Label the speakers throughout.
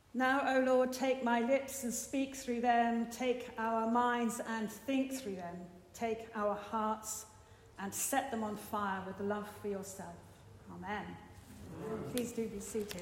Speaker 1: Now, O Lord, take my lips and speak through them. Take our minds and think through them. Take our hearts and set them on fire with love for yourself. Amen. Please do be seated.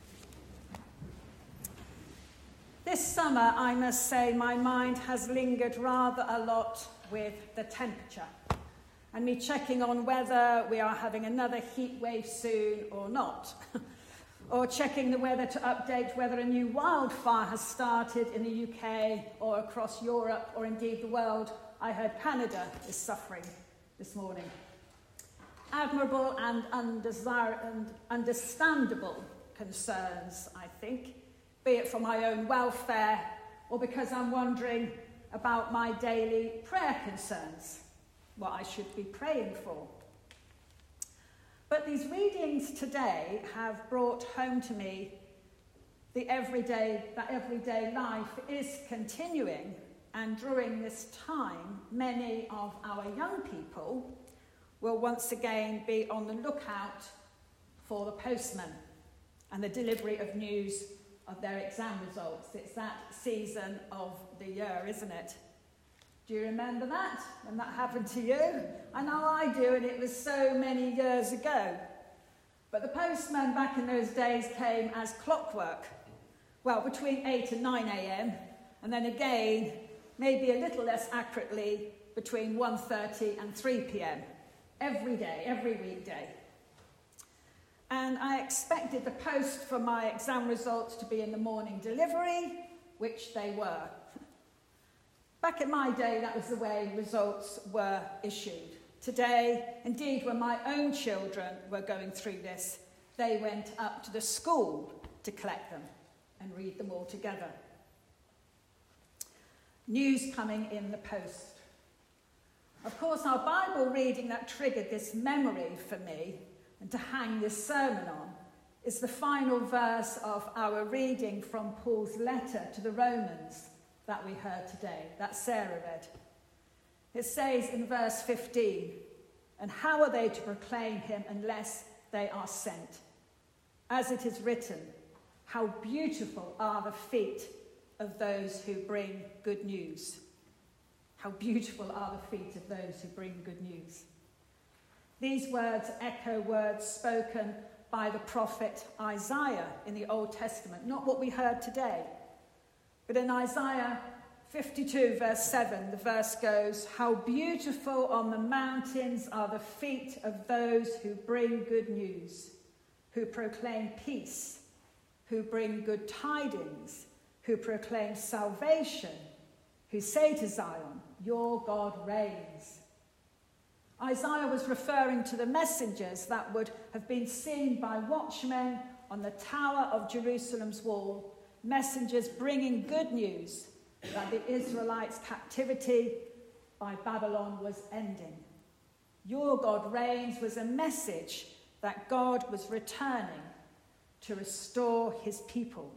Speaker 1: This summer, I must say, my mind has lingered rather a lot with the temperature and me checking on whether we are having another heat wave soon or not. Or checking the weather to update whether a new wildfire has started in the UK or across Europe or indeed the world. I heard Canada is suffering this morning. Admirable and understandable concerns, I think, be it for my own welfare or because I'm wondering about my daily prayer concerns, what I should be praying for. But these readings today have brought home to me that everyday life is continuing, and during this time, many of our young people will once again be on the lookout for the postman and the delivery of news of their exam results. It's that season of the year, isn't it? Do you remember that, when that happened to you? I know I do, and it was so many years ago. But the postman back in those days came as clockwork. Well, between 8 and 9 a.m, and then again, maybe a little less accurately, between 1:30 and 3 p.m. Every day, every weekday. And I expected the post for my exam results to be in the morning delivery, which they were. Back in my day, that was the way results were issued. Today, indeed, when my own children were going through this, they went up to the school to collect them and read them all together. News coming in the post. Of course, our Bible reading that triggered this memory for me and to hang this sermon on is the final verse of our reading from Paul's letter to the Romans that we heard today, that Sarah read. It says in verse 15, "And how are they to proclaim him unless they are sent? As it is written, how beautiful are the feet of those who bring good news." How beautiful are the feet of those who bring good news. These words echo words spoken by the prophet Isaiah in the Old Testament, not what we heard today. But in Isaiah 52, verse 7, the verse goes, "How beautiful on the mountains are the feet of those who bring good news, who proclaim peace, who bring good tidings, who proclaim salvation, who say to Zion, your God reigns." Isaiah was referring to the messengers that would have been seen by watchmen on the tower of Jerusalem's wall, messengers bringing good news that the Israelites' captivity by Babylon was ending. Your God reigns was a message that God was returning to restore his people.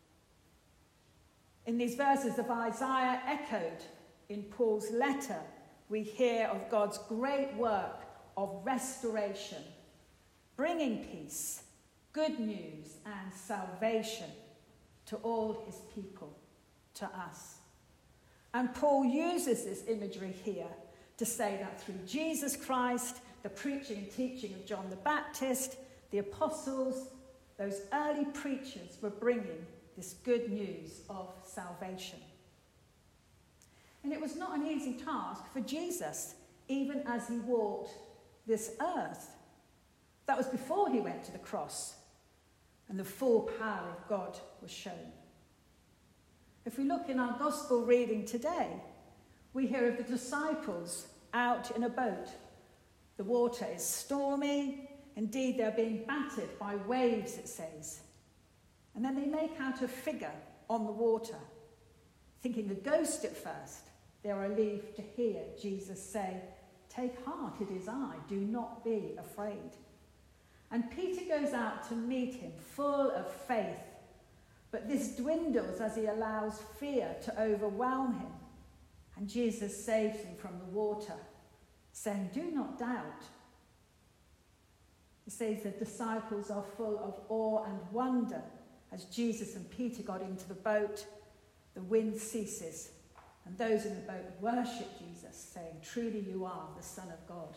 Speaker 1: In these verses of Isaiah echoed in Paul's letter, we hear of God's great work of restoration, bringing peace, good news, and salvation to all his people, to us. And Paul uses this imagery here to say that through Jesus Christ, the preaching and teaching of John the Baptist, the apostles, those early preachers were bringing this good news of salvation. And it was not an easy task for Jesus, even as he walked this earth. That was before he went to the cross and the full power of God was shown. If we look in our gospel reading today, we hear of the disciples out in a boat. The water is stormy. Indeed, they're being battered by waves, it says. And then they make out a figure on the water. Thinking a ghost at first, they are relieved to hear Jesus say, "Take heart, it is I, do not be afraid." And Peter goes out to meet him, full of faith. But this dwindles as he allows fear to overwhelm him. And Jesus saves him from the water, saying, "Do not doubt." He says the disciples are full of awe and wonder As Jesus and Peter got into the boat, the wind ceases, and those in the boat worship Jesus, saying, "Truly you are the Son of God."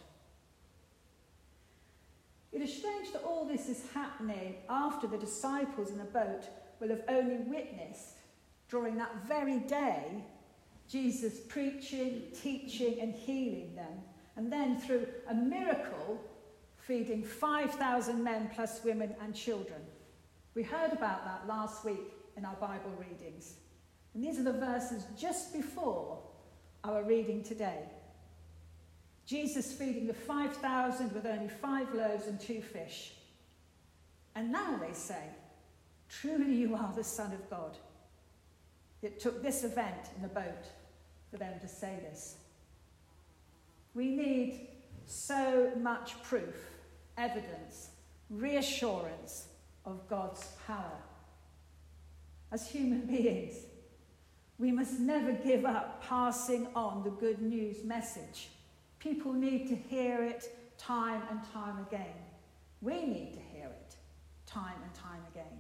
Speaker 1: It is strange that all this is happening after the disciples in the boat will have only witnessed, during that very day, Jesus preaching, teaching and healing them, and then through a miracle, feeding 5,000 men plus women and children. We heard about that last week in our Bible readings. And these are the verses just before our reading today. Jesus feeding the 5,000 with only 5 loaves and 2 fish. And now they say, "Truly you are the Son of God." It took this event in the boat for them to say this. We need so much proof, evidence, reassurance of God's power. As human beings, we must never give up passing on the good news message. People need to hear it time and time again. We need to hear it time and time again.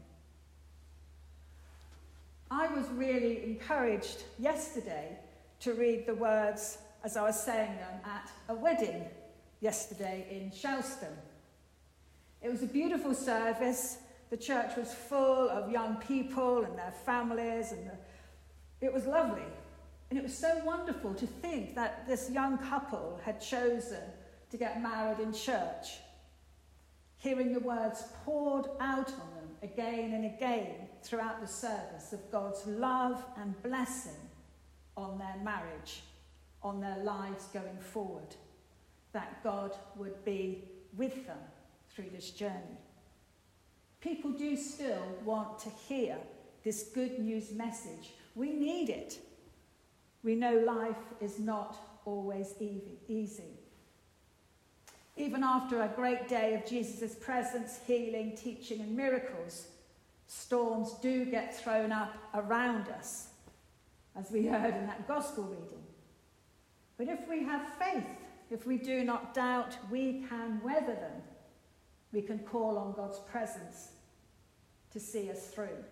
Speaker 1: I was really encouraged yesterday to read the words as I was saying them at a wedding yesterday in Shelston. It was a beautiful service. The church was full of young people and their families, and it was lovely. And it was so wonderful to think that this young couple had chosen to get married in church. Hearing the words poured out on them again and again throughout the service of God's love and blessing on their marriage, on their lives going forward, that God would be with them through this journey. People do still want to hear this good news message. We need it. We know life is not always easy. Even after a great day of Jesus' presence, healing, teaching and miracles, storms do get thrown up around us, as we heard in that gospel reading. But if we have faith, if we do not doubt, we can weather them. We can call on God's presence to see us through.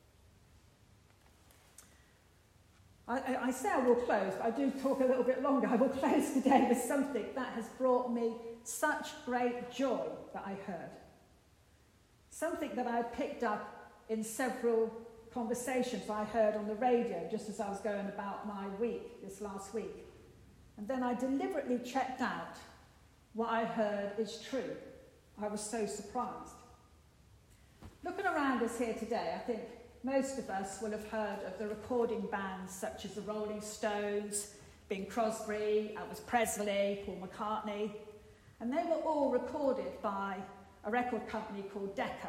Speaker 1: I say I will close, but I do talk a little bit longer. I will close today with something that has brought me such great joy that I heard. Something that I picked up in several conversations I heard on the radio just as I was going about my week, this last week. And then I deliberately checked out what I heard is true. I was so surprised. Looking around us here today, I think most of us will have heard of the recording bands such as the Rolling Stones, Bing Crosby, Elvis Presley, Paul McCartney, and they were all recorded by a record company called Decca.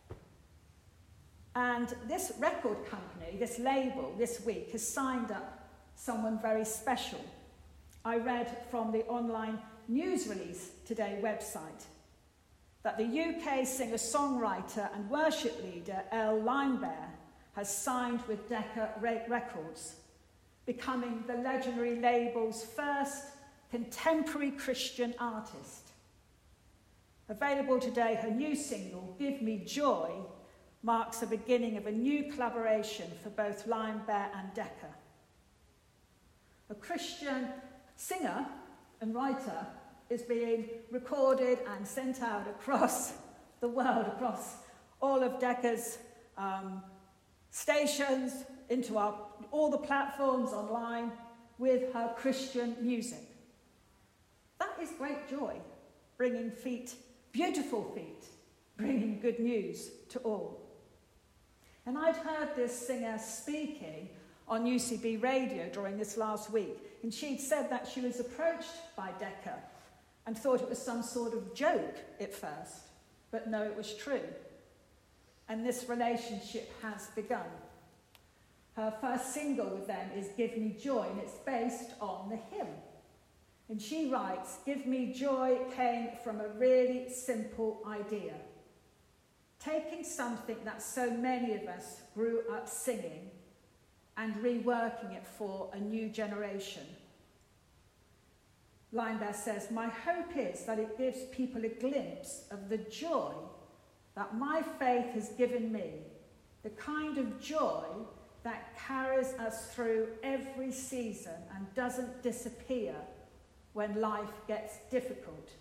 Speaker 1: And this record company, this label, this week has signed up someone very special. I read from the online news release today website that the UK singer-songwriter and worship leader Elle Linebear has signed with Decca Records, becoming the legendary label's first contemporary Christian artist. Available today, her new single, Give Me Joy, marks the beginning of a new collaboration for both Linebear and Decca. A Christian singer and writer is being recorded and sent out across the world, across all of Decca's stations, into all the platforms online with her Christian music. That is great joy, bringing beautiful feet, bringing good news to all. And I'd heard this singer speaking on UCB radio during this last week, and she'd said that she was approached by Decca and thought it was some sort of joke at first, but no, it was true. And this relationship has begun. Her first single with them is Give Me Joy, and it's based on the hymn. And she writes, "Give Me Joy came from a really simple idea. Taking something that so many of us grew up singing and reworking it for a new generation." Linebear says, "My hope is that it gives people a glimpse of the joy that my faith has given me the kind of joy that carries us through every season and doesn't disappear when life gets difficult.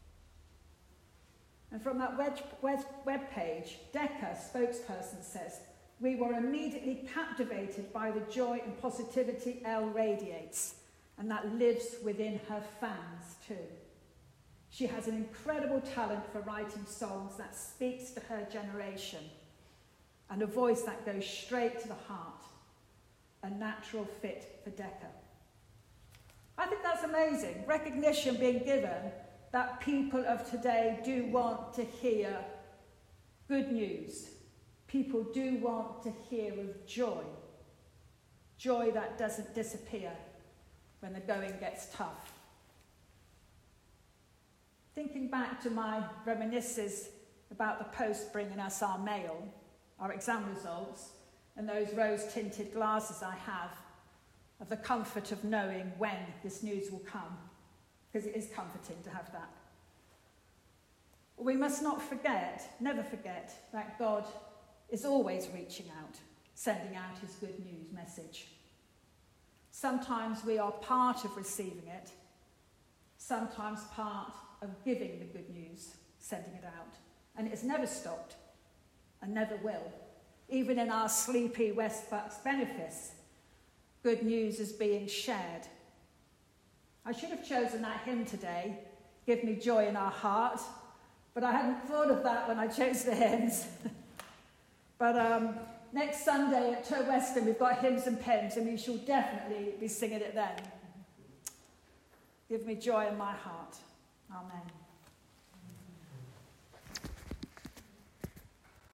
Speaker 1: And from that web page, Decca, spokesperson, says, "We were immediately captivated by the joy and positivity Elle radiates, and that lives within her fans too. She has an incredible talent for writing songs that speaks to her generation, and a voice that goes straight to the heart, a natural fit for Decca." I think that's amazing. Recognition being given that people of today do want to hear good news. People do want to hear of joy. Joy that doesn't disappear when the going gets tough. Thinking back to my reminiscences about the post bringing us our mail, our exam results, and those rose-tinted glasses I have of the comfort of knowing when this news will come, because it is comforting to have that. We must not forget, never forget, that God is always reaching out, sending out his good news message. Sometimes we are part of receiving it, sometimes part of giving the good news, sending it out. And it has never stopped and never will. Even in our sleepy West Bucks benefice, good news is being shared. I should have chosen that hymn today, "Give Me Joy in Our Heart," but I hadn't thought of that when I chose the hymns. But next Sunday at Tow Weston, we've got hymns and pens, and we shall definitely be singing it then. Give me joy in my heart. Amen.